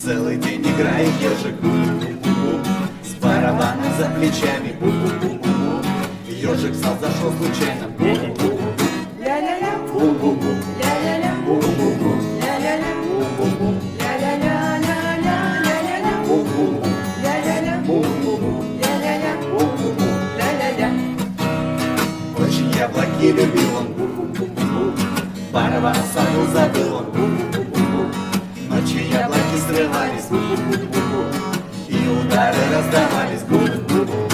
Целый день играет ежик, с барабаном за плечами. Ежик в зал зашел случайно. Ля-ля-ля, ля-ля-ля, ля-ля-ля, ля-ля-ля, ля-ля-ля, ля-ля-ля, ля-ля-ля. Очень яблоки любил он, барабан саду забыл он. Ночью яблоки срывались, и удары раздавались.